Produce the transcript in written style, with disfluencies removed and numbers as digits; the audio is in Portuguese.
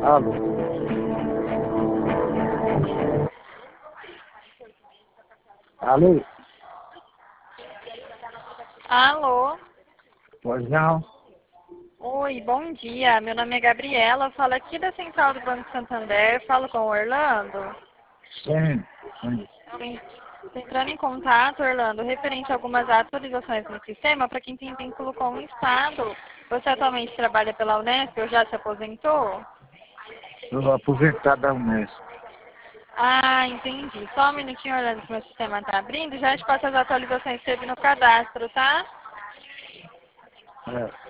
Alô? Alô? Alô? Pois não? Oi, bom dia. Meu nome é Gabriela. Falo aqui da Central do Banco Santander. Falo com o Orlando. Sim. Estou entrando em contato, Orlando, referente a algumas atualizações no sistema para quem tem vínculo com o Estado. Você atualmente trabalha pela Unesp ou já se aposentou? Estou aposentado da Unesco. Ah, entendi. Só um minutinho, Orlando, que meu sistema está abrindo. Já te passo as atualizações que teve no cadastro, tá? É.